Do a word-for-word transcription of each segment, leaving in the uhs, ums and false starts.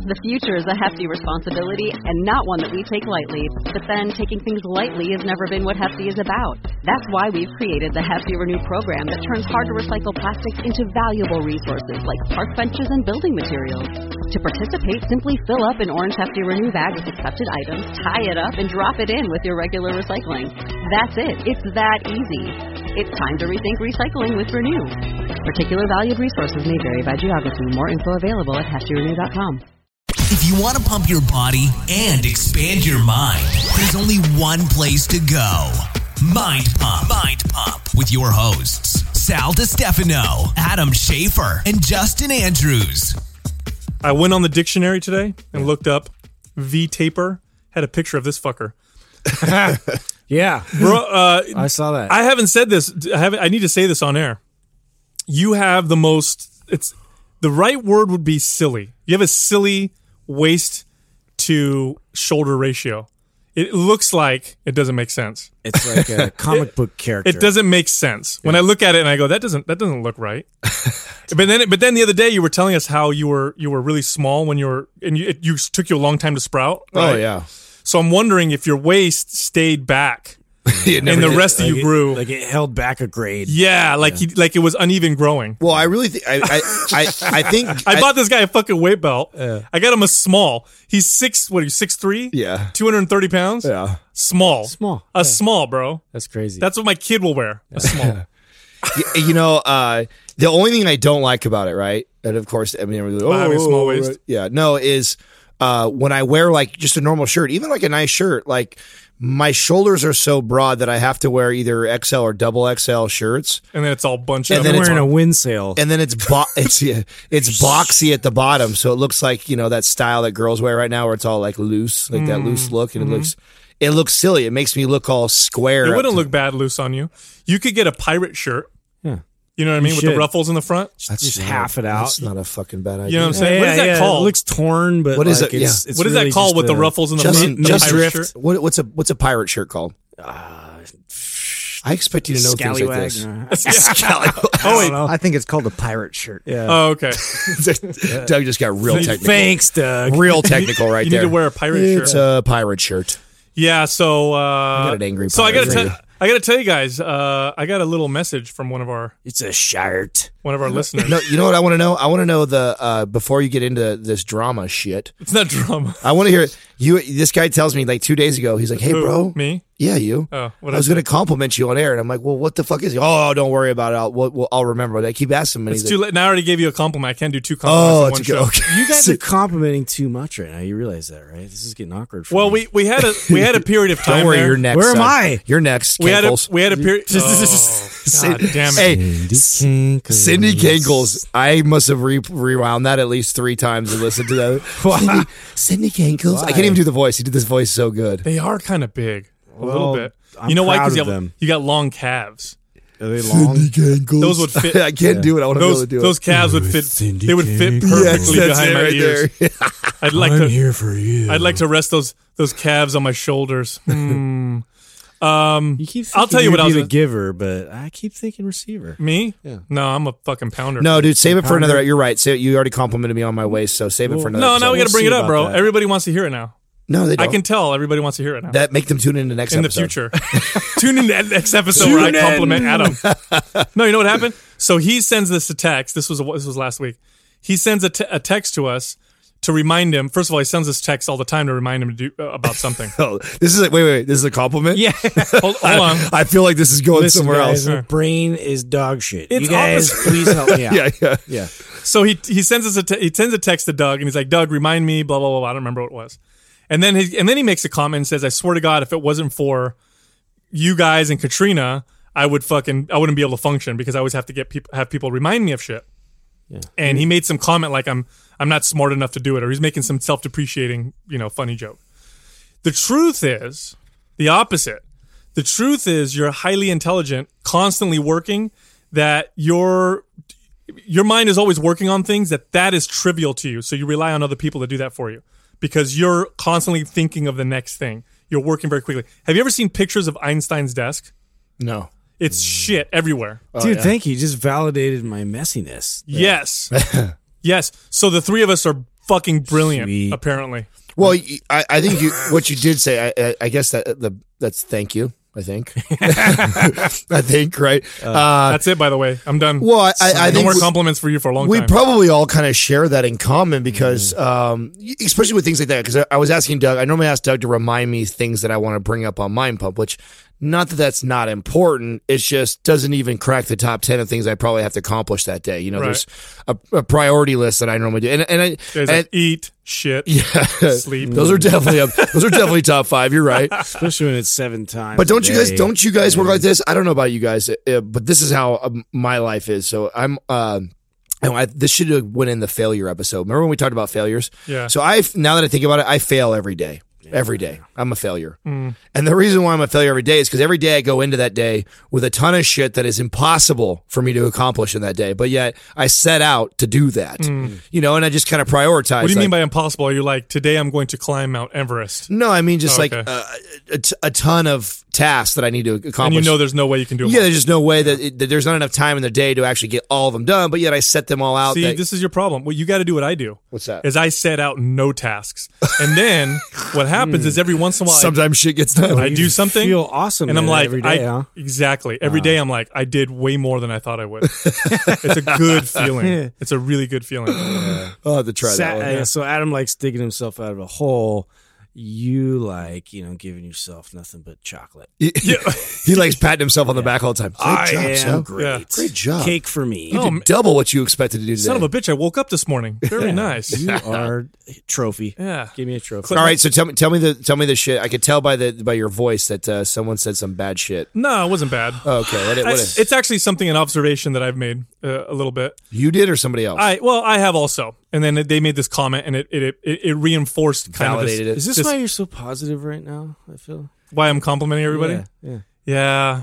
The future is a hefty responsibility and not one that we take lightly. But then taking things lightly has never been what Hefty is about. That's why we've created the Hefty Renew program that turns hard-to-recycle plastics into valuable resources like park benches and building materials. To participate, simply fill up an orange Hefty Renew bag with accepted items, tie it up, and drop it in with your regular recycling. That's it. It's that easy. It's time to rethink recycling with Renew. Particular valued resources may vary by geography. More info available at hefty renew dot com. If you want to pump your body and expand your mind, there's only one place to go. Mind Pump. Mind Pump with your hosts, Sal DiStefano, Adam Schafer, and Justin Andrews. I went on the dictionary today and looked up V-taper, had a picture of this fucker. Yeah. Bro, uh, I saw that. I haven't said this. I haven't. I need to say this on air. You have the most, it's, the right word would be silly. You have a silly waist to shoulder ratio. It looks like it doesn't make sense. It's like a comic it, book character. It doesn't make sense. When yeah. I look at it and I go, that doesn't that doesn't look right. but then but then the other day you were telling us how you were you were really small when you were and you, it you took you a long time to sprout. Right? Oh yeah. So I'm wondering if your waist stayed back. and the did. rest of like you it, grew. Like it held back a grade. Yeah, like yeah. He, like it was uneven growing. Well, I really think I I I, I think I, I bought this guy a fucking weight belt. Yeah. I got him a small. He's six. What are you? Six three? Yeah. Two hundred and thirty pounds. Yeah. Small. Small. A yeah. small, bro. That's crazy. That's what my kid will wear. A small. you know, uh, the only thing I don't like about it, right? And of course, I mean, like, oh, having a small waist. right. Yeah, no, is uh, when I wear like just a normal shirt, even like a nice shirt, like my shoulders are so broad that I have to wear either X L or double X L shirts, and then it's all bunched And up. then I'm it's wearing on- a wind sail. and then it's bo- it's yeah, it's boxy at the bottom, so it looks like you know that style that girls wear right now, where it's all like loose, like that loose look, and it looks it looks silly. It makes me look all square. It up wouldn't to- look bad loose on you. You could get a pirate shirt. Yeah. You know what I mean? With should. the ruffles in the front. That's just not- half it out. That's not a fucking bad idea. You know what I'm saying? Yeah, what is that yeah, called? It looks torn, but What is like it? It's, Yeah. it's what is really that called just with the a- ruffles in the Justin, front? Justin, pirate drift. shirt? what, what's a what's a pirate shirt called? Uh, I expect you to know things like Scallywag. this. Uh, Scallywag. Oh wait. I think it's called a pirate shirt. yeah. Oh, okay. Doug just got real technical. Thanks, Doug. Real technical right you there. need to wear a pirate it's shirt. a pirate shirt. Yeah. So. Uh, got an angry so I got to pirate. tell. I got to tell you guys. Uh, I got a little message from one of our It's a shirt. one of our listeners. No, you know what I want to know? I want to know the uh, before you get into this drama shit. It's not drama. I want to hear you. This guy tells me like two days ago. He's like, "Hey, Who? bro, Me? yeah, you. Oh, what I was I going to compliment you on air, and I'm like, well, what the fuck is? He? Oh, don't worry about it. I'll we'll, we'll, I'll remember. And I keep asking him. And It's he's too like, late. Now I already gave you a compliment. I can't do two oh, compliments it's in one okay. show. okay. You guys are complimenting too much right now. You realize that, right? This is getting awkward for Well, me. we, we had a we had a period of time. Don't worry, there. you're next. Where am son. I? You're next. We had a Cankles. we had a period. Oh, God damn it! Hey, Cindy Cankles. I must have re- rewound that at least three times and listened to that. Cindy, Cindy Cankles. I can't even do the voice. He did this voice so good. They are kind of big, a little Well, bit. I'm you know why? proud Because you of have them. you got long calves. Are they long? Cankles. Those would fit. I can't do it. I want to be able Those to do those it. calves would fit. Cindy They would fit Cankles. perfectly Yes, that's behind it my right ears. there. I'd like I'm to. here for you. I'd like to rest those those calves on my shoulders. Hmm. Um, You keep I'll tell you what I I was the gonna- giver, but I keep thinking receiver. me. Yeah. No, I'm a fucking pounder. No, dude, save it for Pounder. another. You're right. Say, you already complimented me on my waist, so save it for another. no, episode. now we got to We'll bring see it up, about bro. that. Everybody wants to hear it now. No, they I don't. can tell everybody wants to hear it now. that make them tune in the next in the episode. future. Tune in to the next episode where I Tune in. compliment Adam. No, you know what happened? So he sends this a text. This was this was last week. He sends a, te- a text to us to remind him. First of all, he sends us text all the time to remind him to do uh, about something. Oh, this is a, wait, wait, wait. This is a compliment. Yeah. hold, hold on. I feel like this is going Listen, somewhere guys, else. my brain is dog shit. It's you guys, opposite. please help me out. Yeah, yeah. Yeah. So he he sends us a te- he sends a text to Doug and he's like, Doug, remind me, blah blah blah. blah. I don't remember what it was. And then he and then he makes a comment and says, I swear to God, if it wasn't for you guys and Katrina, I would fucking I wouldn't be able to function because I always have to get people have people remind me of shit. Yeah. And he made some comment like I'm I'm not smart enough to do it, or he's making some self-depreciating, you know, funny joke. The truth is the opposite. The truth is you're highly intelligent, constantly working, that your your mind is always working on things that that is trivial to you. So you rely on other people to do that for you because you're constantly thinking of the next thing. You're working very quickly. Have you ever seen pictures of Einstein's desk? No. It's shit everywhere. Dude, yeah. thank you. You just validated my messiness. Yes. Yes. So the three of us are fucking brilliant. Sweet. Apparently, Well, y- I, I think you, what you did say, I, I, I guess that the that's thank you. I think. I think, right? Uh, that's it. By the way, I'm done. well, I, I, I no think more we- compliments for you for a long we time. probably all kind of share that in common because, um, especially with things like that. Because I, I was asking Doug, I normally ask Doug to remind me things that I want to bring up on Mind Pump, which not that that's not important. It's just doesn't even crack the top ten of things I probably have to accomplish that day. You know, Right. there's a, a priority list that I normally do, and and I There's and, a eat, shit, yeah, sleep. those are definitely up, those are definitely top five. You're right. Especially when it's seven times. But don't a you guys day. don't you guys work like this? I don't know about you guys, uh, but this is how um, my life is. So I'm uh, and I, this should have went in the failure episode. Remember when we talked about failures? Yeah. So I now that I think about it, I fail every day. Every day, I'm a failure. Mm. And the reason why I'm a failure every day is because every day I go into that day with a ton of shit that is impossible for me to accomplish in that day. But yet I set out to do that, you know, and I just kind of prioritize. Mm. What do you like, mean by impossible? Are you like, today I'm going to climb Mount Everest? No, I mean just Oh, like okay. uh, a, t- a ton of tasks that I need to accomplish. And you know there's no way you can do it. Yeah, there's just no way that, it, that there's not enough time in the day to actually get all of them done. But yet I set them all out. See, that, this is your problem. Well, you got to do what I do. What's that? Is I set out no tasks. And then what happens is every once in a while I- Sometimes shit gets done. I do something, feel awesome and I'm at it like, every day, I, huh? exactly. Every day I'm like, I did way more than I thought I would. It's a good feeling. It's a really good feeling. I'll have to try Sa- that one. uh, So Adam likes digging himself out of a hole. You like, you know, giving yourself nothing but chocolate. He, he likes patting himself on the back all the time. Great I job, am Sal. great. Yeah. Great job. Cake for me. You Oh, did man. double what you expected to do today. Son of a bitch! I woke up this morning. Very nice. You are a trophy. Yeah. Give me a trophy. All right, so tell me, tell me the, tell me the shit. I could tell by the by your voice that uh, someone said some bad shit. No, it wasn't bad. Oh, okay, what, it- what It's, it- it's actually something, an observation that I've made uh, a little bit. you did or somebody else? I well, I have also, and then they made this comment, and it it it, it reinforced kind Validated of it. this, Is this why you're so positive right now? I feel. why I'm complimenting everybody. Yeah. yeah. Yeah,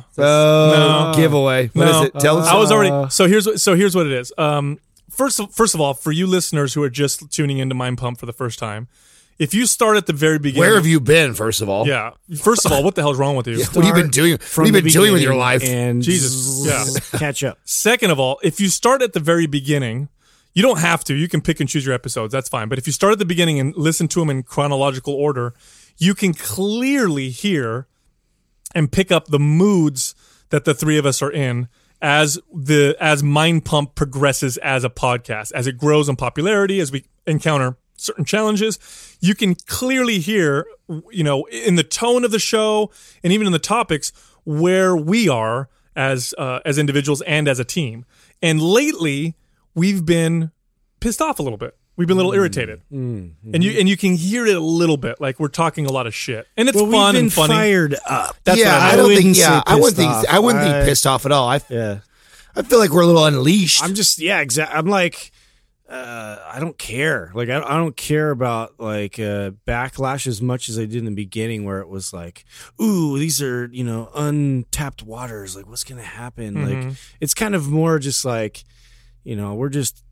oh, No. giveaway. What is No. it? Tell us. I was Uh, already. So here's what- so here's what it is. Um, first of, first of all, for you listeners who are just tuning into Mind Pump for the first time, if you start at the very beginning, Where have you been? First of all, Yeah. First of all, what the hell's wrong with you? What have you been doing? What From have you the been doing with your beginning life? And Jesus. Yeah. catch up. Second of all, if you start at the very beginning, you don't have to. You can pick and choose your episodes. That's fine. But if you start at the beginning and listen to them in chronological order, you can clearly hear and pick up the moods that the three of us are in as the as Mind Pump progresses as a podcast, as it grows in popularity, as we encounter certain challenges. You can clearly hear, you know, in the tone of the show and even in the topics where we are as uh, as individuals and as a team. And lately, we've been pissed off a little bit. We've been a little irritated, and you and you can hear it a little bit. Like we're talking a lot of shit, and it's Well, we've fun been and funny. fired up. That's yeah, what I I meant. don't think. wouldn't Yeah, say I wouldn't pissed think. off. I wouldn't I- be pissed off at all. I, Yeah. I feel like we're a little unleashed. I'm just yeah, exactly. I'm like, uh, I don't care. Like I, I don't care about like uh, backlash as much as I did in the beginning, where it was like, ooh, these are you know untapped waters. Like what's gonna happen? Mm-hmm. Like it's kind of more just like, you know, we're just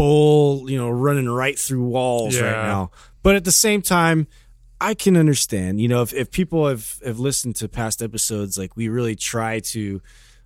bull, you know, running right through walls Yeah. right now. But at the same time, I can understand. You know, if if people have have listened to past episodes, like we really try to.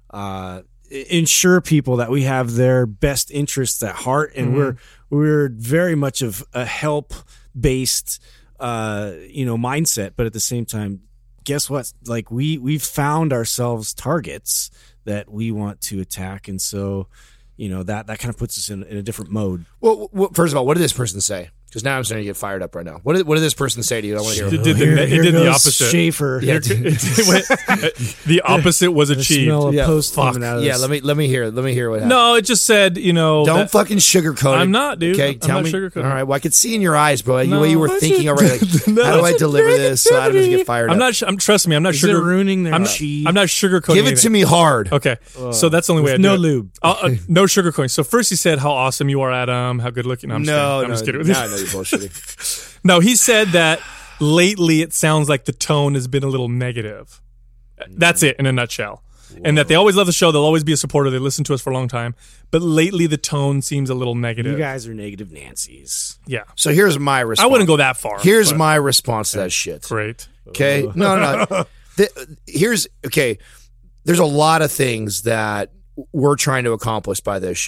Uh, ensure people that we have their best interests at heart, and Mm-hmm. we're we're very much of a help based uh you know mindset, but at the same time, guess what, like we we've found ourselves targets that we want to attack, and so you know that that kind of puts us in, in a different mode. well, well, first of all, what did this person say? Because now I'm starting to get fired up right now. What did, what did this person say to you? I want to hear. It did, the, it did the opposite. Schaefer. Yeah, It- it went- the opposite was I achieved. smell a Yeah, post fuck. coming out of Yeah, this. let me let me hear. Let me hear what happened. No, it just said, you know, Don't that- fucking sugarcoat it. I'm not, dude. Okay, I'm tell not me. sugarcoating All right, well, I could see in your eyes, bro, the No. way you were What's thinking it- already. Like, No, how do I it's deliver this so Adam doesn't get fired I'm up? not. sh- I'm trust me. I'm not Is sugar it ruining their I'm not, chi? I'm not sugarcoating. Give it to anything. me hard. Okay, so that's the only way. I with do no it. lube. Uh, uh, no sugarcoating. So first he said how awesome you are, Adam. How good looking. No, I'm just No, kidding. I'm no, just kidding. no, I know you're bullshitting. No, he said that lately it sounds like the tone has been a little negative. That's it in a nutshell. And that they always love the show. They'll always be a supporter. They listen to us for a long time. But lately the tone seems a little negative. You guys are negative Nancy's. Yeah. So here's my response. I wouldn't go that far. Here's but- my response to that shit. Great. Okay. No, no, no. The, here's okay. There's a lot of things that we're trying to accomplish by this show.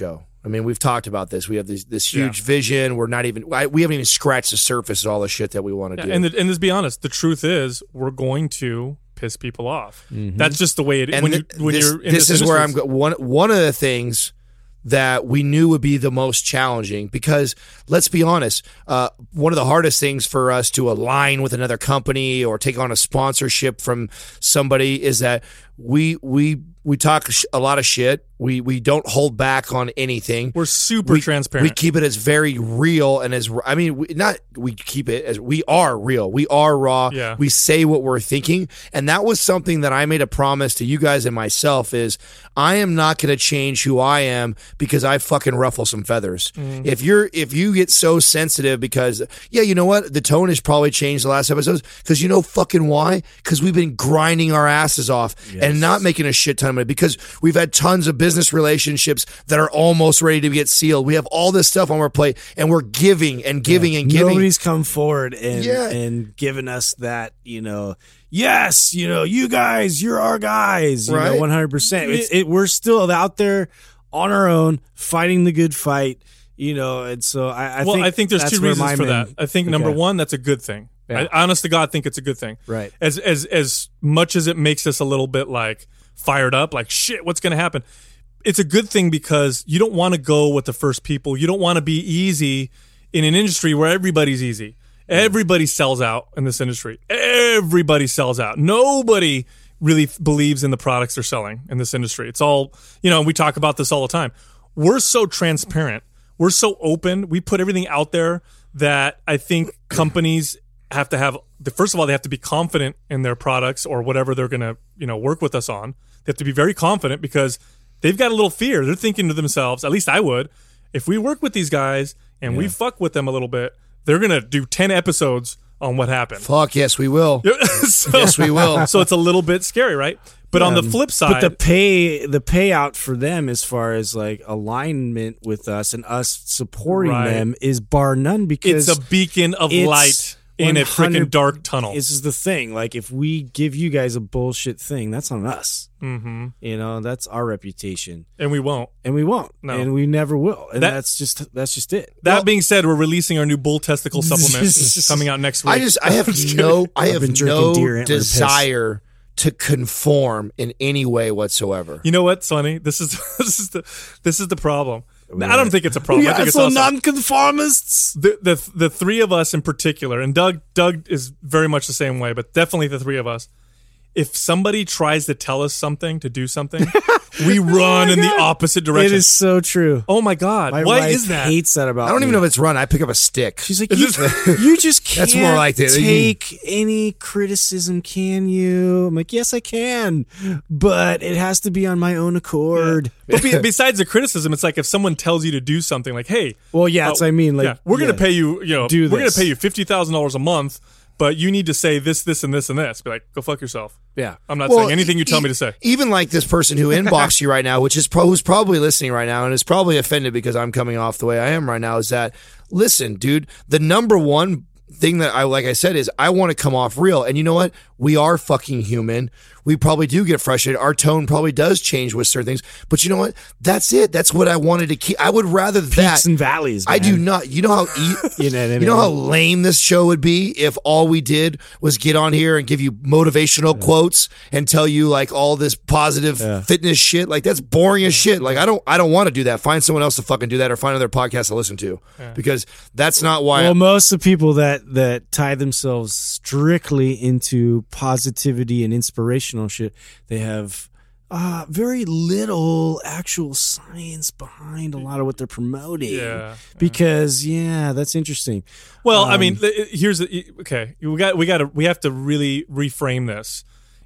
I mean, we've talked about this. We have this this huge Yeah. vision. We're not even I, we haven't even scratched the surface of all the shit that we want to Yeah, do. and the, and let's be honest, the truth is we're going to piss people off. Mm-hmm. That's just the way it is. And When th- you when this, you're in this this is where I'm industry, go- one one of the things that we knew would be the most challenging, because let's be honest, uh, one of the hardest things for us to align with another company or take on a sponsorship from somebody is that we we we talk sh- a lot of shit. We we don't hold back on anything. we're super we, transparent. We keep it as very real and as I mean, we, not we keep it as we are real. We are raw. Yeah. We say what we're thinking, and that was something that I made a promise to you guys and myself is I am not going to change who I am because I fucking ruffle some feathers. Mm-hmm. If you're if you get so sensitive because yeah, you know what, the tone has probably changed the last episodes because you know fucking why? Because we've been grinding our asses off and not making a shit ton of money because we've had tons of business relationships that are almost ready to get sealed. We have all this stuff on our plate and we're giving and giving and giving. Nobody's come forward and Yeah. and given us that, you know, yes, you know, you guys, you're our guys, you Right. know, one hundred percent. It's, it, we're still out there on our own, fighting the good fight, you know, and so I, I well, think I think there's that's two where reasons my for men- that. I think number Okay. one, that's a good thing. Yeah. I, honest to God, think it's a good thing. Right. As as as much as it makes us a little bit like fired up, like shit, what's going to happen? It's a good thing because you don't want to go with the first people. You don't want to be easy in an industry where everybody's easy. Everybody sells out in this industry. Everybody sells out. Nobody really f- believes in the products they're selling in this industry. It's all, you know, we talk about this all the time. We're so transparent. We're so open. We put everything out there that I think companies have to have the first of all, they have to be confident in their products or whatever they're going to, you know, work with us on. They have to be very confident because they've got a little fear. They're thinking to themselves, at least I would, if we work with these guys and we fuck with them a little bit, they're going to do ten episodes on what happened. Fuck yes, we will. so, Yes, we will. So it's a little bit scary, right? But on the flip side, But the pay, the payout for them, as far as like alignment with us and us supporting Right. them, is bar none because it's a beacon of it's light in a one hundred freaking dark tunnel. This is the thing. Like, if we give you guys a bullshit thing, that's on us. Mm-hmm. You know, that's our reputation, And we won't. and we won't, No. and we never will. And That- that's just that's just it. That being said, we're releasing our new bull testicle supplement coming out next week. I just I have no I I've have been drinking no deer antler piss. desire to conform in any way whatsoever. You know what, Sonny? This is this is the this is the problem. I don't think it's a problem. I Yeah, think it's so awesome. nonconformists. the, the the three of us in particular, and Doug Doug is very much the same way, but definitely the three of us. If somebody tries to tell us something to do something, we run in the opposite direction. It is so true. Oh my God! My Why wife is that? hates that about I don't me. even know if it's run. I pick up a stick. She's like, you, you just can't That's more like it. take any criticism, can you? I'm like, yes, I can, but it has to be on my own accord. But be, besides the criticism, it's like if someone tells you to do something, like, "Hey, Well, yeah, that's uh, what I mean. Like, yeah, we're yeah. gonna pay you. You know, Do we're gonna this. pay you fifty thousand dollars a month, but you need to say this, this, and this, and this." Be like, "Go fuck yourself." Yeah. I'm not Well, saying anything you tell e- me to say. Even like this person who inboxed you right now, which is pro- who's probably listening right now and is probably offended because I'm coming off the way I am right now, is that, listen, dude, the number one thing that I, like I said, is I want to come off real. And you know what? We are fucking human. We probably do get frustrated. Our tone probably does change with certain things. But you know what? That's it. That's what I wanted to keep. I would rather that. Peaks and valleys. I do man. not. You know how e- You know what I you know how mean? lame this show would be if all we did was get on here and give you motivational quotes and tell you like all this positive fitness shit. Like that's boring as shit. Like I don't I don't want to do that. Find someone else to fucking do that or find another podcast to listen to because that's not why. Well, I, most of the people that that tie themselves strictly into positivity and inspirational shit, they have uh, very little actual science behind a lot of what they're promoting. Yeah. Because yeah, that's interesting. Well, I Um, mean, th- here's the, okay. We got we got to we have to really reframe this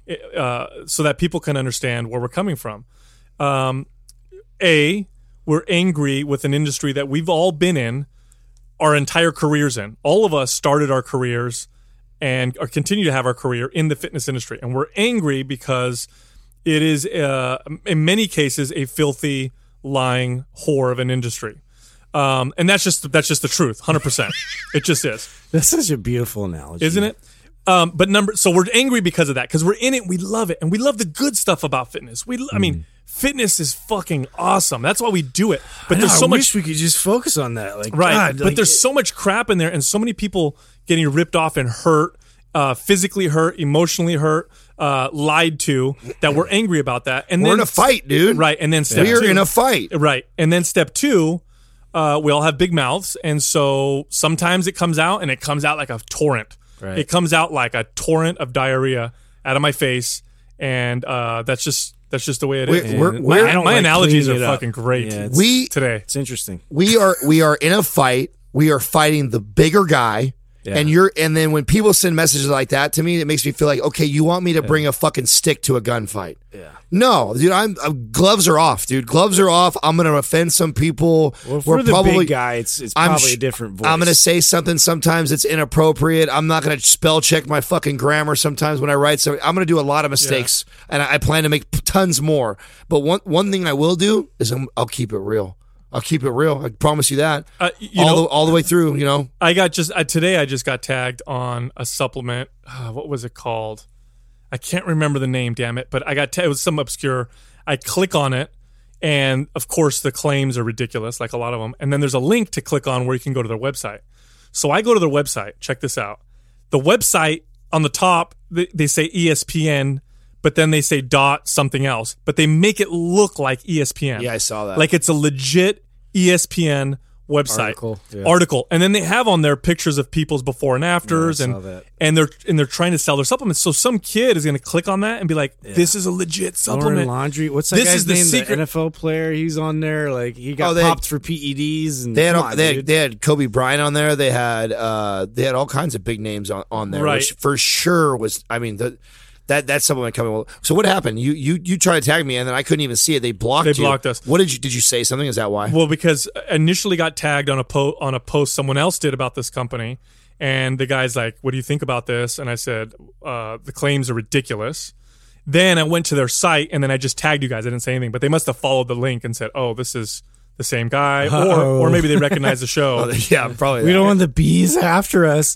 uh, so that people can understand where we're coming from. Um, A, we're angry with an industry that we've all been in our entire careers in. All of us started our careers and are continue to have our career in the fitness industry, and we're angry because it is, uh, in many cases, a filthy, lying whore of an industry. Um, and that's just that's just the truth, one hundred percent. It just is, That's such a beautiful analogy, isn't it? Um, but number, so we're angry because of that, because we're in it, we love it, and we love the good stuff about fitness. We, I mean, Fitness is fucking awesome. That's why we do it. But I know, there's so I much wish we could just focus on that. Like, right. God, but like, there's so much crap in there, and so many people getting ripped off and hurt, uh, physically hurt, emotionally hurt, uh, lied to, that we're angry about that. And We're then in a fight, dude. Right, and then step We're two, in a fight. Right, and then step two, uh, we all have big mouths, and so sometimes it comes out, and it comes out like a torrent. Right. It comes out like a torrent of diarrhea out of my face, and uh, that's just that's just the way it is. We're- we're- And we're- my I don't my like analogies are cleaning it up. fucking great. Yeah, it's- We today. It's interesting. we are we are in a fight. We are fighting the bigger guy. Yeah. And you're and then when people send messages like that to me, it makes me feel like, okay, you want me to bring a fucking stick to a gunfight. Yeah. No, dude, I'm, I'm gloves are off, dude. Gloves are off. I'm gonna offend some people. Well, if We're we're the probably big guy, it's, it's I'm probably sh- a different voice. I'm gonna say something sometimes it's inappropriate. I'm not gonna spell check my fucking grammar sometimes when I write something. I'm gonna do a lot of mistakes, and I, I plan to make p- tons more. But one one thing I will do is I'm, I'll keep it real. I'll keep it real. I promise you that. Uh, you all know- the all the way through. You know. I got just uh, today. I just got tagged on a supplement. Uh, what was it called? I can't remember the name. Damn it! But I got ta- it was some obscure. I click on it, and of course the claims are ridiculous, like a lot of them. And then there's a link to click on where you can go to their website. So I go to their website. Check this out. The website on the top they, they say E S P N, but then they say dot something else. But they make it look like E S P N. Yeah, I saw that. Like it's a legit E S P N website Article, yeah. article, and then they have on there pictures of people's before and afters, Yeah, I and saw that. and they're and they're trying to sell their supplements. So some kid is going to click on that and be like, "This is a legit Lauren supplement." Laundry. What's that This guy's is the name? secret- The N F L player. He's on there. Like he got Oh, they- popped for P E Ds. And They had, come all, on, they, had dude. they had Kobe Bryant on there. They had uh, they had all kinds of big names on, on there, Right. which for sure was. I mean, the, that that supplement coming. Well, so what happened? You you you tried to tag me, and then I couldn't even see it. They blocked. They you. blocked us. What did you did you say something? Is that why? Well, because initially got tagged on a po- on a post someone else did about this company, and the guy's like, "What do you think about this?" And I said, uh, "The claims are ridiculous." Then I went to their site, and then I just tagged you guys. I didn't say anything, but they must have followed the link and said, "Oh, this is the same guy," or Uh-oh. or maybe they recognize the show. yeah, probably. We that. don't want the bees after us.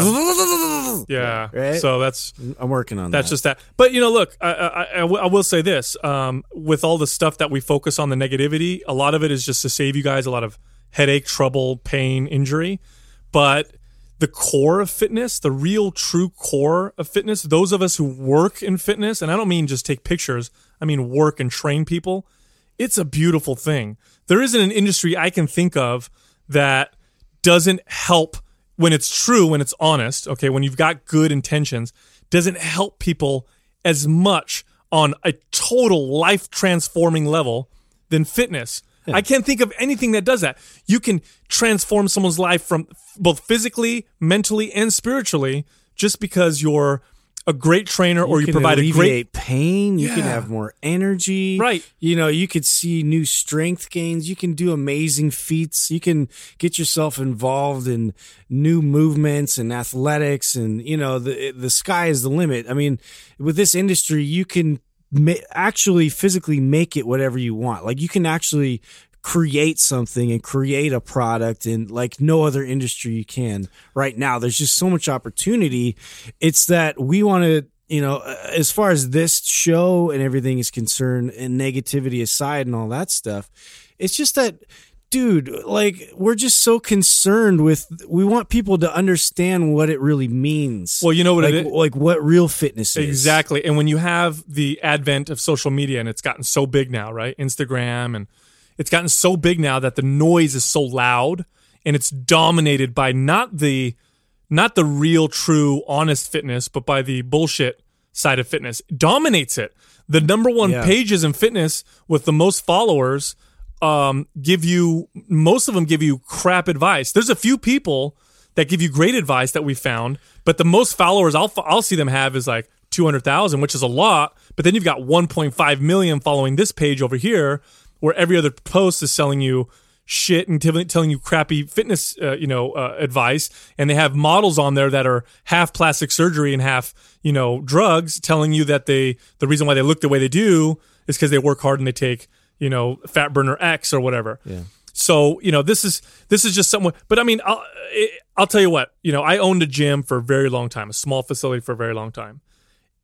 Yeah. Yeah. Right? So that's I'm working on that's that. just that. But you know, look, I, I, I w- I will say this: um, with all the stuff that we focus on, the negativity, a lot of it is just to save you guys a lot of headache, trouble, pain, injury. But the core of fitness, the real, true core of fitness, those of us who work in fitness, and I don't mean just take pictures, I mean work and train people. It's a beautiful thing. There isn't an industry I can think of that doesn't help when it's true, when it's honest, okay, when you've got good intentions, doesn't help people as much on a total life transforming level than fitness. I can't think of anything that does that. You can transform someone's life from both physically, mentally, and spiritually just because you're a great trainer or you, can provide a great alleviate pain. You can Yeah. have more energy. Right. You know, you could see new strength gains. You can do amazing feats. You can get yourself involved in new movements and athletics. And, you know, the, the sky is the limit. I mean, with this industry, you can ma- actually physically make it whatever you want. Like you can actually create something and create a product in like no other industry you can right now. There's just so much opportunity. It's that we want to, you know, as far as this show and everything is concerned, and negativity aside and all that stuff, it's just that, dude, like we're just so concerned with, we want people to understand what it really means. Well, you know what like, it is? like what real fitness is. Exactly. And when you have the advent of social media and it's gotten so big now, right? Instagram, and it's gotten so big now that the noise is so loud and it's dominated by not the not the real, true, honest fitness, but by the bullshit side of fitness. It dominates it. The number one Yeah. pages in fitness with the most followers um, give you, most of them give you crap advice. There's a few people that give you great advice that we found, but the most followers I'll I'll see them have is like two hundred thousand, which is a lot. But then you've got one point five million following this page over here, where every other post is selling you shit and t- telling you crappy fitness, uh, you know, uh, advice. And they have models on there that are half plastic surgery and half, you know, drugs, telling you that they, the reason why they look the way they do is because they work hard and they take, you know, fat burner X or whatever. Yeah. So, you know, this is, this is just someone, but I mean, I'll, I'll tell you what, you know, I owned a gym for a very long time, a small facility for a very long time.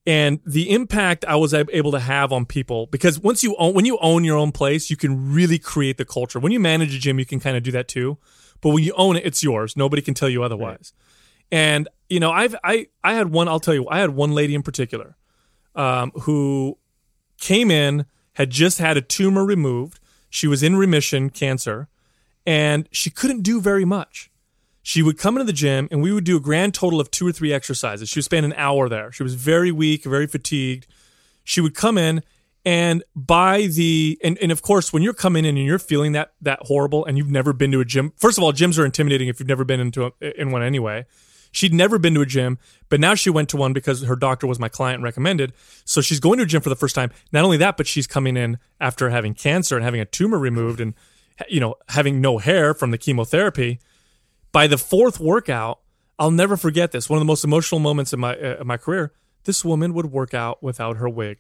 And the impact I was able to have on people, because once you own, when you own your own place, you can really create the culture. When you manage a gym, you can kind of do that too. But when you own it, it's yours. Nobody can tell you otherwise. Right. And, you know, I've, I, I had one, I'll tell you, I had one lady in particular um, who came in, had just had a tumor removed. She was in remission, cancer, and she couldn't do very much. She would come into the gym, and we would do a grand total of two or three exercises. She would spend an hour there. She was very weak, very fatigued. She would come in, and by the and, and of course, when you're coming in and you're feeling that that horrible, and you've never been to a gym. First of all, gyms are intimidating if you've never been into a, in one anyway. She'd never been to a gym, but now she went to one because her doctor was my client and recommended. So she's going to a gym for the first time. Not only that, but she's coming in after having cancer and having a tumor removed, and you know having no hair from the chemotherapy. By the fourth workout, I'll never forget this. One of the most emotional moments in my uh, my career. This woman would work out without her wig.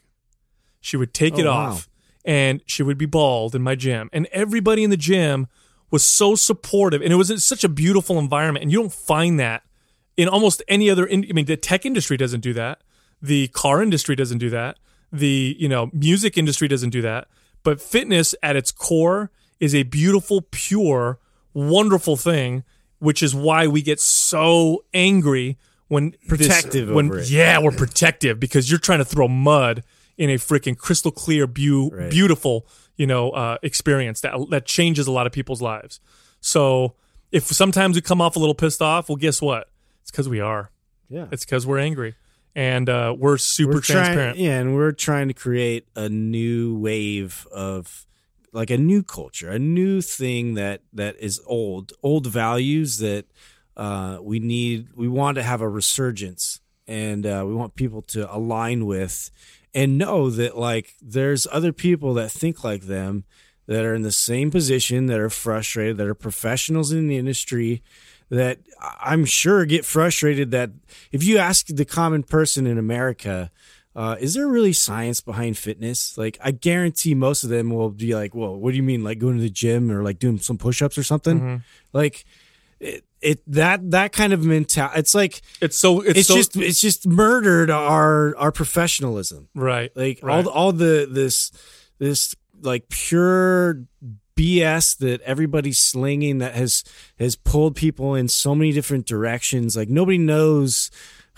She would take oh, it wow. off, and she would be bald in my gym. And everybody in the gym was so supportive, and it was such a beautiful environment. And you don't find that in almost any other. In, I mean, the tech industry doesn't do that. The car industry doesn't do that. The you know music industry doesn't do that. But fitness, at its core, is a beautiful, pure, wonderful thing. Which is why we get so angry when protective this, when over it. Yeah, we're protective because you're trying to throw mud in a freaking crystal clear, bu- right. beautiful, you know, uh, experience that that changes a lot of people's lives. So if sometimes we come off a little pissed off, well, guess what? It's because we are. Yeah, it's because we're angry, and uh, we're super we're trying, transparent. Yeah, and we're trying to create a new wave of. Like a new culture, a new thing that, that is old, old values that uh, we need. We want to have a resurgence, and uh, we want people to align with and know that like there's other people that think like them that are in the same position, that are frustrated, that are professionals in the industry, that I'm sure get frustrated that if you ask the common person in America, Uh, is there really science behind fitness? Like, I guarantee most of them will be like, well, what do you mean? Like going to the gym or like doing some push-ups or something? Mm-hmm. Like it, it, that, that kind of mentality. It's like, it's so, it's, it's so, just, it's just murdered our, our professionalism. Right. Like right. all, all the, this, this like pure B S that everybody's slinging that has, has pulled people in so many different directions. Like nobody knows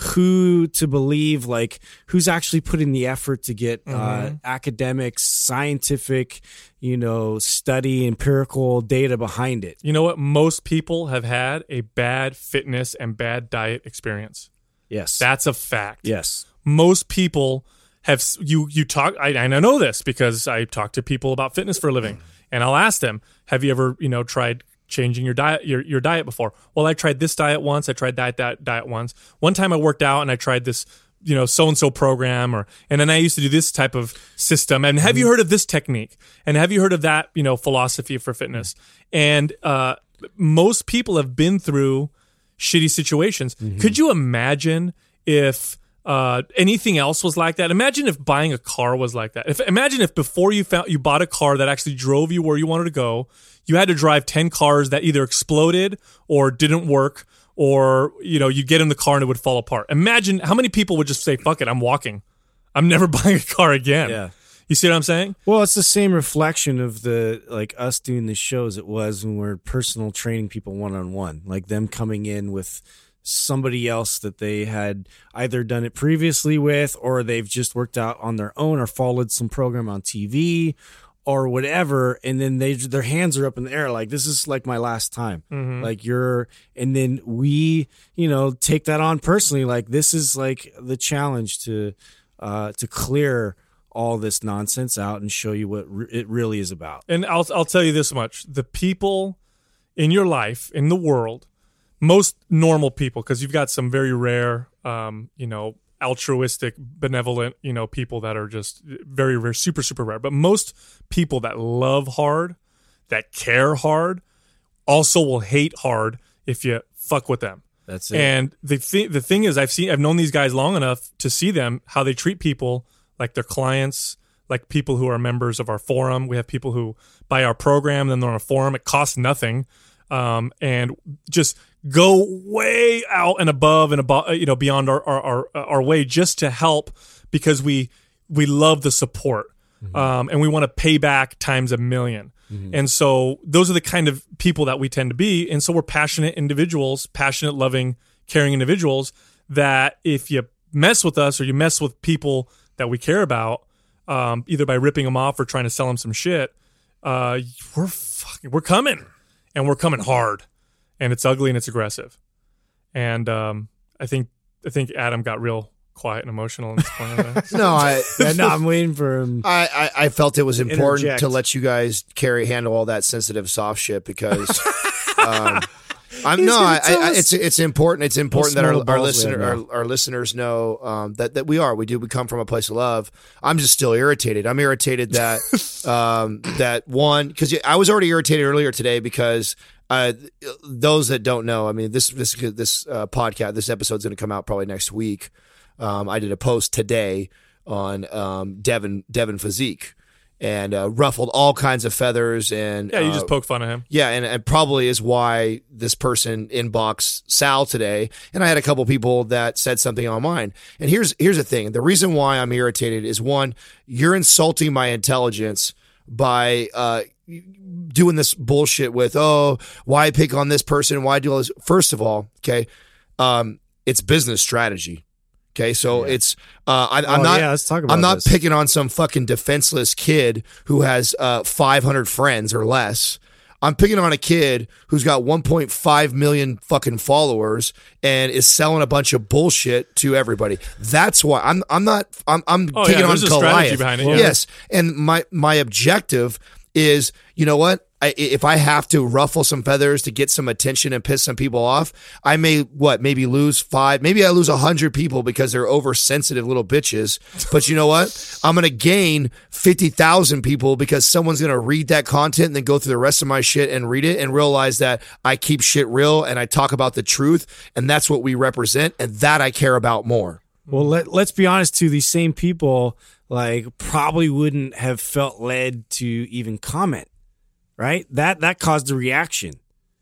who to believe, like who's actually putting the effort to get mm-hmm. uh, academic, scientific, you know, study, empirical data behind it. You know what? Most people have had a bad fitness and bad diet experience. Yes. That's a fact. Yes. Most people have, you, you talk, I, I know this because I talk to people about fitness for a living, and I'll ask them, have you ever, you know, tried changing your diet your, your diet before? Well, I tried this diet once. I tried that, that diet once. One time I worked out and I tried this, you know, so-and-so program, or and then I used to do this type of system. And have you heard of this technique? And have you heard of that, you know, philosophy for fitness? And uh, most people have been through shitty situations. Mm-hmm. Could you imagine if uh, anything else was like that? Imagine if buying a car was like that. If imagine if before you found you bought a car that actually drove you where you wanted to go, you had to drive ten cars that either exploded or didn't work, or, you know, you get in the car and it would fall apart. Imagine how many people would just say, fuck it, I'm walking. I'm never buying a car again. Yeah. You see what I'm saying? Well, it's the same reflection of the, like us doing the shows it was when we're personal training people one-on-one, like them coming in with somebody else that they had either done it previously with, or they've just worked out on their own or followed some program on T V or whatever, and then they their hands are up in the air like, this is like my last time. Mm-hmm. Like you're, and then we, you know, take that on personally, like this is like the challenge to uh to clear all this nonsense out and show you what re- it really is about. And I'll I'll tell you this much: the people in your life, in the world, most normal people, because you've got some very rare, um, you know, altruistic, benevolent, you know, people that are just very rare, super, super rare. But most people that love hard, that care hard, also will hate hard if you fuck with them. That's it. And the th- the thing is, I've seen, I've known these guys long enough to see them, how they treat people like their clients, like people who are members of our forum. We have people who buy our program, then they're on a forum. It costs nothing. Um, and just go way out and above and above, you know, beyond our our our, our way just to help because we we love the support. Mm-hmm. Um, and we want to pay back times a million. Mm-hmm. And so those are the kind of people that we tend to be. And so we're passionate individuals, passionate, loving, caring individuals that if you mess with us or you mess with people that we care about, um, either by ripping them off or trying to sell them some shit, uh, we're fucking, we're coming and we're coming hard and it's ugly and it's aggressive. And um, I think, I think Adam got real quiet and emotional in this point. no, I yeah, no, I'm waiting for him. I, I, I felt it was important Interject. to let you guys carry handle all that sensitive soft shit because um, I'm no, I, I, it's it's important. It's important that our, our listener our, our listeners know um, that that we are we do we come from a place of love. I'm just still irritated. I'm irritated that um, that one because I was already irritated earlier today because. Uh, those that don't know, I mean, this this this uh, podcast, this episode's going to come out probably next week. Um, I did a post today on um, Devin Devin Physique and uh, ruffled all kinds of feathers and yeah, you uh, just poke fun at him. Yeah, and, and probably is why this person inboxed Sal today. And I had a couple people that said something on mine. And here's here's the thing: the reason why I'm irritated is one, you're insulting my intelligence by uh, doing this bullshit with oh, why pick on this person? Why do all this? First of all, okay, um, it's business strategy. Okay, so yeah. it's uh, I, I'm oh, not. Yeah, let's talk about I'm not this. picking on some fucking defenseless kid who has uh, five hundred friends or less. I'm picking on a kid who's got one point five million fucking followers and is selling a bunch of bullshit to everybody. That's why I'm. I'm not. I'm. I'm oh, picking yeah, on there's a strategy Goliath. behind it. Yeah. Yes, and my my objective is, you know what? I, if I have to ruffle some feathers to get some attention and piss some people off, I may, what, maybe lose five, maybe I lose a hundred people because they're oversensitive little bitches. But you know what? I'm going to gain fifty thousand people because someone's going to read that content and then go through the rest of my shit and read it and realize that I keep shit real and I talk about the truth. And that's what we represent. And that I care about more. Well, let, let's be honest too. These same people like probably wouldn't have felt led to even comment. Right? That that caused a reaction.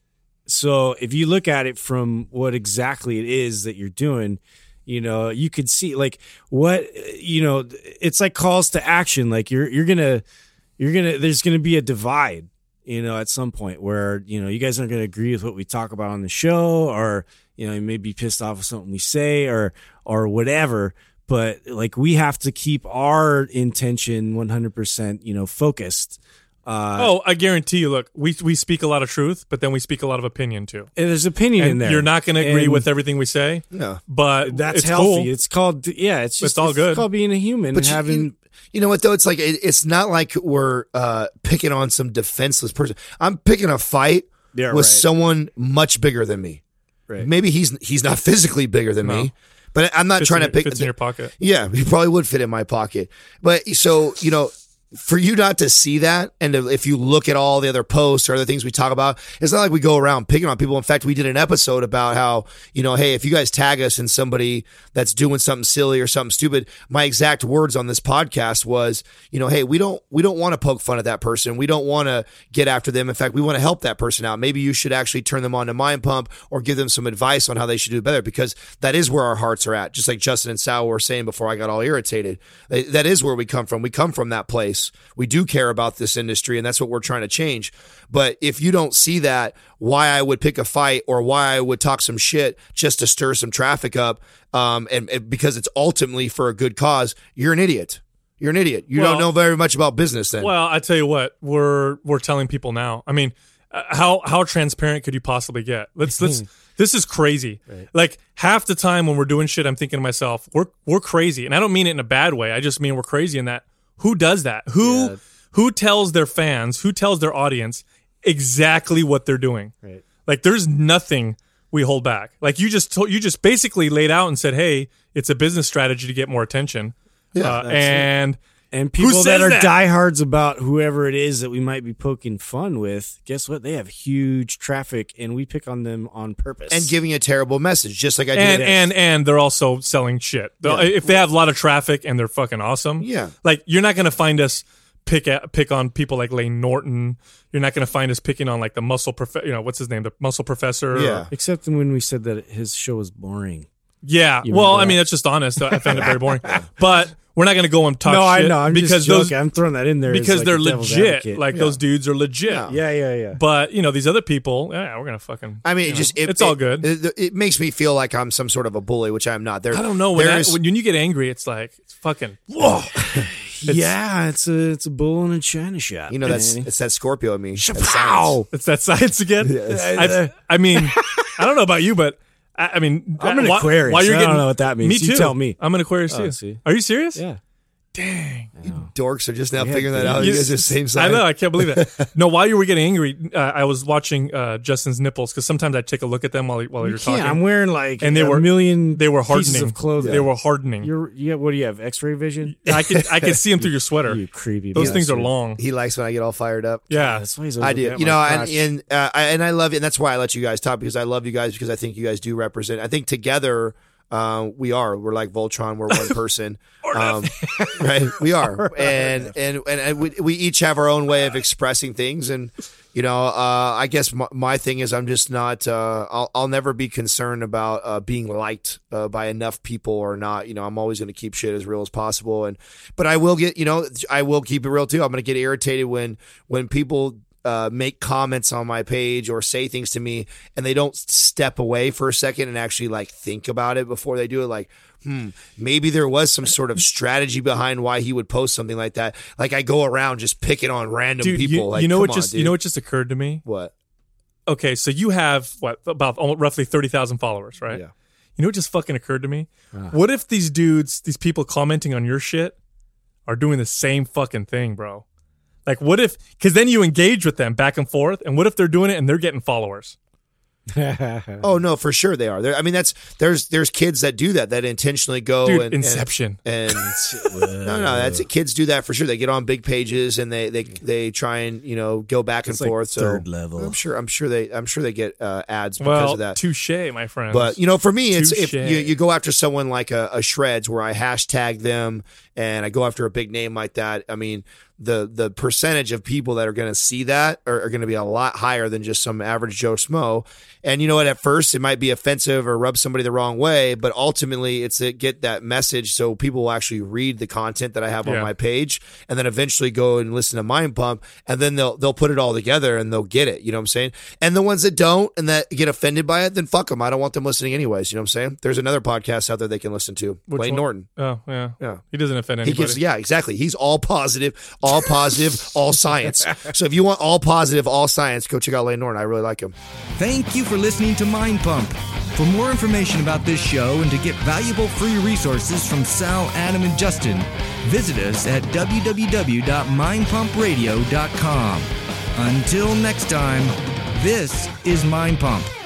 So if you look at it from what exactly it is that you're doing, you know, you could see like what, you know, it's like calls to action. Like you're you're gonna you're gonna there's gonna be a divide, you know, at some point where, you know, you guys aren't gonna agree with what we talk about on the show, or, you know, you may be pissed off with something we say or or whatever. But like we have to keep our intention one hundred percent, you know, focused. Uh, oh, I guarantee you. Look, we we speak a lot of truth, but then we speak a lot of opinion too. And there's opinion and in there. You're not going to agree and with everything we say. No, but that's it's healthy. cool. It's called yeah. It's just it's all it's good. called being a human but and you, having. You, you know what though? It's like it, it's not like we're uh, picking on some defenseless person. I'm picking a fight Yeah, with right. someone much bigger than me. Right. Maybe he's he's not physically bigger than No. me. But I'm not Fits trying in, to pick. fits in your pocket. Yeah, he probably would fit in my pocket. But so, you know, for you not to see that, and to, if you look at all the other posts or other things we talk about, it's not like we go around picking on people. In fact, we did an episode about how, you know, hey, if you guys tag us in somebody that's doing something silly or something stupid, my exact words on this podcast was, you know, hey, we don't we don't want to poke fun at that person. We don't want to get after them. In fact, we want to help that person out. Maybe you should actually turn them on to Mind Pump or give them some advice on how they should do better, because that is where our hearts are at. Just like Justin and Sal were saying before I got all irritated. That is where we come from. We come from that place. We do care about this industry, and that's what we're trying to change. But if you don't see that, why I would pick a fight or why I would talk some shit just to stir some traffic up, um, and, and because it's ultimately for a good cause, you're an idiot. You're an idiot. You Well- don't know very much about business then. Well, I tell you what, we're we're telling people now. I mean, uh, how how transparent could you possibly get? Let's let's. This is crazy. Like half the time when we're doing shit, I'm thinking to myself, we're we're crazy, and I don't mean it in a bad way. I just mean we're crazy in that. Who does that? Who Yeah. who tells their fans? Who tells their audience exactly what they're doing? Right. Like there's nothing we hold back. Like you just told, you just basically laid out and said, "Hey, it's a business strategy to get more attention." Yeah, uh, that's and And people says that are that? diehards about whoever it is that we might be poking fun with, guess what? They have huge traffic, and we pick on them on purpose. and giving a terrible message, just like I and did. and and they're also selling shit. They'll- Yeah. If they have a lot of traffic and they're fucking awesome, Yeah. Like you're not going to find us pick at, pick on people like Lane Norton. You're not going to find us picking on like the muscle prof- you know, what's his name? The muscle professor. Yeah. Or, Except when we said that his show was boring. yeah. You Well, remember I mean, that? that's just honest. I found it very boring. But we're not going to go and talk no, shit I know. I'm because just those joking. I'm throwing that in there as, because like, they're the devil's legit. advocate. Like those dudes are legit. Yeah. yeah, yeah, yeah. But you know these other people, yeah, we're gonna fucking. I mean, you it know, just it, it's all it- good. It, it makes me feel like I'm some sort of a bully, which I'm not. There, I don't know when, there that, is- when you get angry, it's like it's fucking. Whoa. yeah, it's a it's a bull in a china shop. you know, that's man. it's that Scorpio in me. That's Shapow! science. It's that science again. Yes. I, I mean, I don't know about you, but I, I mean, I'm an why- Aquarius. While you're I getting, don't know what that means. Me You too. tell me. I'm an Aquarius Oh, too. see. Are you serious? Yeah. Dang. Dorks are just now Yeah, figuring that dude. out. You guys are the same I side. know. I can't believe it. No, while you were getting angry, uh, I was watching uh, Justin's nipples because sometimes I take a look at them while while You you're can't. talking. I'm wearing like And they a were- million they were pieces hardening. of clothing. They were hardening. You're yeah. What do you have? X-ray vision? I could I could see them through your sweater. You creepy. Those things are bastard. long. He likes when I get all fired up. Yeah. That's why he's I always do, looking at you my know, and crotch. and uh, I, and I love it. And that's why I let you guys talk because I love you guys because I think you guys do represent. I think together uh, we are. We're like Voltron. We're one person, um, right? We are, and and and, and we, we each have our own way of expressing things. And you know, uh, I guess my, my thing is I'm just not. Uh, I'll I'll never be concerned about uh, being liked uh, by enough people or not. You know, I'm always going to keep shit as real as possible. And but I will get. You know, I will keep it real too. I'm going to get irritated when when people. Uh, make comments on my page or say things to me and they don't step away for a second and actually like think about it before they do it. Like, hmm, maybe there was some sort of strategy behind why he would post something like that. Like I go around just picking on random Dude, people. you, like, you know come what on, just dude. you know what just occurred to me? what? Okay, so you have what about almost roughly thirty thousand followers, right? Yeah. You know what just fucking occurred to me? What if these dudes, these people commenting on your shit, are doing the same fucking thing, bro? Like, what if? Because then you engage with them back and forth, and what if they're doing it and they're getting followers? Oh no, for sure they are. There, I mean, that's there's there's kids that do that that intentionally go Dude, and Inception. And, and no, no, that's it. Kids do that for sure. They get on big pages and they they they try and you know go back and It's like forth. third so level. I'm sure I'm sure they I'm sure they get uh, ads because Well, of that. touche, my friend. But you know, for me, it's if Touche. you, you go after someone like a, a Shreds, where I hashtag them and I go after a big name like that. I mean, the the percentage of people that are going to see that are, are going to be a lot higher than just some average Joe Schmo. And you know what? At first, it might be offensive or rub somebody the wrong way, but ultimately, it's to get that message so people will actually read the content that I have on Yeah. my page, and then eventually go and listen to Mind Pump, and then they'll they'll put it all together and they'll get it. You know what I'm saying? And the ones that don't and that get offended by it, then fuck them. I don't want them listening anyways. You know what I'm saying? There's another podcast out there they can listen to. Which Wayne one? Norton. Oh yeah, Yeah. He doesn't offend He anybody. gives, yeah, exactly. He's all positive, all positive, all science. So if you want all positive, all science, go check out Lane Norton. I really like him. Thank you for listening to Mind Pump. For more information about this show and to get valuable free resources from Sal, Adam, and Justin, visit us at w w w dot mind pump radio dot com. Until next time, this is Mind Pump.